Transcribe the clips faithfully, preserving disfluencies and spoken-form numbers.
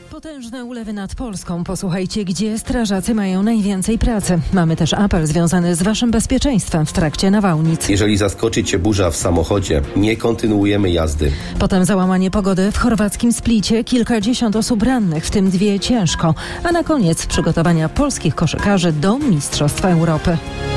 Potężne ulewy nad Polską. Posłuchajcie, gdzie strażacy mają najwięcej pracy. Mamy też apel związany z waszym bezpieczeństwem w trakcie nawałnic. Jeżeli zaskoczy cię burza w samochodzie, nie kontynuujemy jazdy. Potem załamanie pogody w chorwackim Splicie, kilkadziesiąt osób rannych, w tym dwie ciężko. A na koniec przygotowania polskich koszykarzy do Mistrzostw Europy.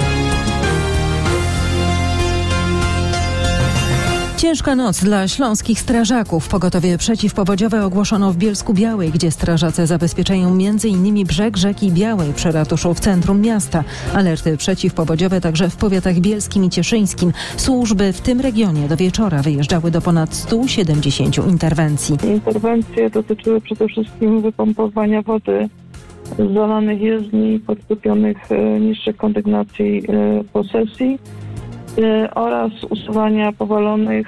Ciężka noc dla śląskich strażaków. Pogotowie przeciwpowodziowe ogłoszono w Bielsku-Białej, gdzie strażacy zabezpieczają między innymi brzeg rzeki Białej przy ratuszu w centrum miasta. Alerty przeciwpowodziowe także w powiatach bielskim i cieszyńskim. Służby w tym regionie do wieczora wyjeżdżały do ponad stu siedemdziesięciu interwencji. Interwencje dotyczyły przede wszystkim wypompowania wody z zalanych jezdni, podtopionych niższych kondygnacji posesji oraz usuwania powalonych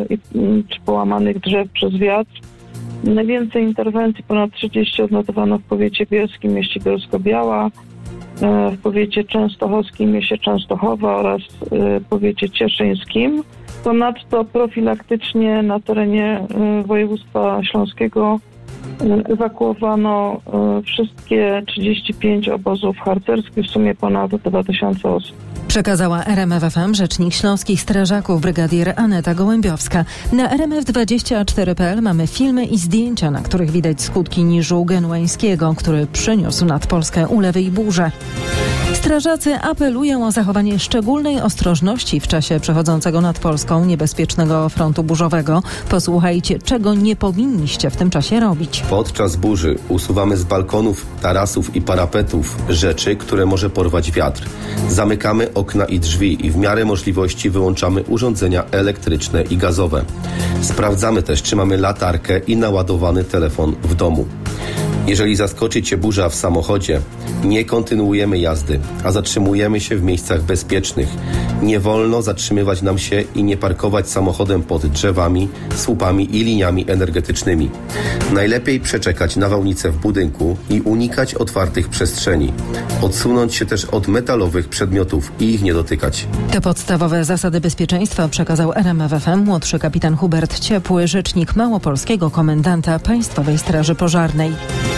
czy połamanych drzew przez wiatr. Najwięcej interwencji, ponad trzydzieści, odnotowano w powiecie bielskim, mieście Bielsko-Biała, w powiecie częstochowskim, mieście Częstochowa oraz w powiecie cieszyńskim. Ponadto profilaktycznie na terenie województwa śląskiego ewakuowano wszystkie trzydzieści pięć obozów harcerskich, w sumie ponad dwa tysiące osób. Przekazała R M F F M rzecznik śląskich strażaków brygadier Aneta Gołębiowska. Na R M F dwadzieścia cztery kropka p l mamy filmy i zdjęcia, na których widać skutki niżu genueńskiego, który przyniósł nad Polskę ulewy i burze. Strażacy apelują o zachowanie szczególnej ostrożności w czasie przechodzącego nad Polską niebezpiecznego frontu burzowego. Posłuchajcie, czego nie powinniście w tym czasie robić. Podczas burzy usuwamy z balkonów, tarasów i parapetów rzeczy, które może porwać wiatr. Zamykamy okna i drzwi i w miarę możliwości wyłączamy urządzenia elektryczne i gazowe. Sprawdzamy też, czy mamy latarkę i naładowany telefon w domu. Jeżeli zaskoczy cię burza w samochodzie, nie kontynuujemy jazdy, a zatrzymujemy się w miejscach bezpiecznych. Nie wolno zatrzymywać nam się i nie parkować samochodem pod drzewami, słupami i liniami energetycznymi. Najlepiej przeczekać nawałnicę w budynku i unikać otwartych przestrzeni. Odsunąć się też od metalowych przedmiotów i ich nie dotykać. Te podstawowe zasady bezpieczeństwa przekazał R M F F M młodszy kapitan Hubert Ciepły, rzecznik małopolskiego komendanta Państwowej Straży Pożarnej.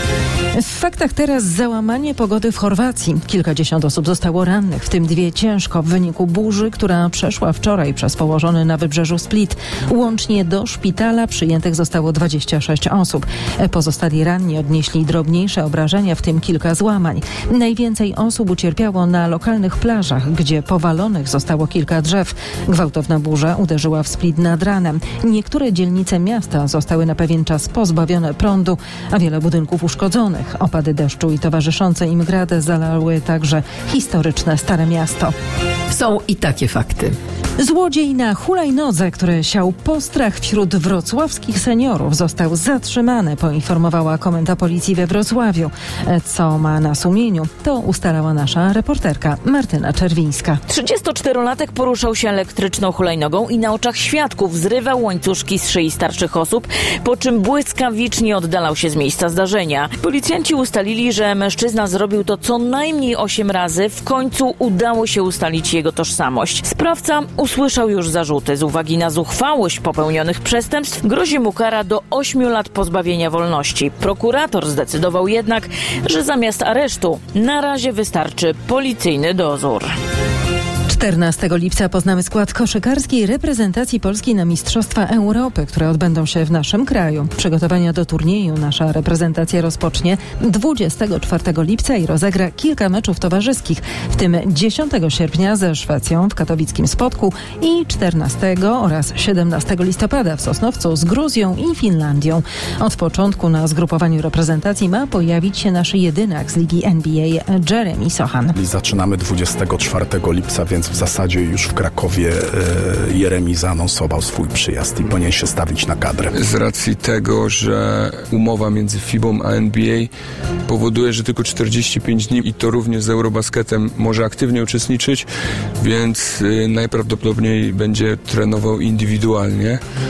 W faktach teraz załamanie pogody w Chorwacji. Kilkadziesiąt osób zostało rannych, w tym dwie ciężko w wyniku burzy, która przeszła wczoraj przez położony na wybrzeżu Split. Łącznie do szpitala przyjętych zostało dwadzieścia sześć osób. Pozostali ranni odnieśli drobniejsze obrażenia, w tym kilka złamań. Najwięcej osób ucierpiało na lokalnych plażach, gdzie powalonych zostało kilka drzew. Gwałtowna burza uderzyła w Split nad ranem. Niektóre dzielnice miasta zostały na pewien czas pozbawione prądu, a wiele budynków uszkodzonych. Opady deszczu i towarzyszące im grady zalały także historyczne Stare Miasto. Są i takie fakty. Złodziej na hulajnodze, który siał postrach wśród wrocławskich seniorów, został zatrzymany, poinformowała Komenda Policji we Wrocławiu. Co ma na sumieniu, to ustalała nasza reporterka Martyna Czerwińska. trzydziestoczterolatek poruszał się elektryczną hulajnogą i na oczach świadków zrywał łańcuszki z szyi starszych osób, po czym błyskawicznie oddalał się z miejsca zdarzenia. Policjanci ustalili, że mężczyzna zrobił to co najmniej osiem razy. W końcu udało się ustalić jego tożsamość. Sprawca usłyszał już zarzuty. Z uwagi na zuchwałość popełnionych przestępstw grozi mu kara do ośmiu lat pozbawienia wolności. Prokurator zdecydował jednak, że zamiast aresztu na razie wystarczy policyjny dozór. czternastego lipca poznamy skład koszykarskiej reprezentacji Polski na Mistrzostwa Europy, które odbędą się w naszym kraju. Przygotowania do turnieju nasza reprezentacja rozpocznie dwudziestego czwartego lipca i rozegra kilka meczów towarzyskich, w tym dziesiątego sierpnia ze Szwecją w katowickim Spodku i czternastego oraz siedemnastego listopada w Sosnowcu z Gruzją i Finlandią. Od początku na zgrupowaniu reprezentacji ma pojawić się nasz jedynak z ligi N B A Jeremy Sochan. Zaczynamy dwudziestego czwartego lipca, więc w zasadzie już w Krakowie e, Jeremy zaanonsował swój przyjazd i powinien się stawić na kadrę. Z racji tego, że umowa między FIBą a N B A powoduje, że tylko czterdzieści pięć dni i to również z Eurobasketem może aktywnie uczestniczyć, więc y, najprawdopodobniej będzie trenował indywidualnie.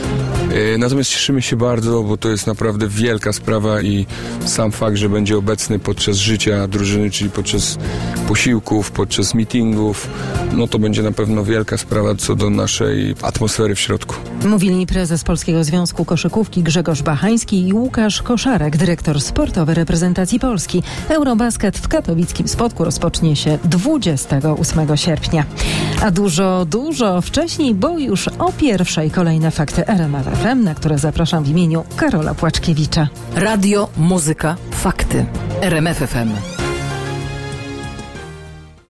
Natomiast cieszymy się bardzo, bo to jest naprawdę wielka sprawa i sam fakt, że będzie obecny podczas życia drużyny, czyli podczas posiłków, podczas meetingów, no to będzie na pewno wielka sprawa co do naszej atmosfery w środku. Mówili prezes Polskiego Związku Koszykówki Grzegorz Bachański i Łukasz Koszarek, dyrektor sportowy reprezentacji Polski. Eurobasket w katowickim Spodku rozpocznie się dwudziestego ósmego sierpnia. A dużo, dużo wcześniej, bo już o pierwszej kolejne fakty R M F F M, na które zapraszam w imieniu Karola Płaczkiewicza. Radio, muzyka, fakty. R M F F M.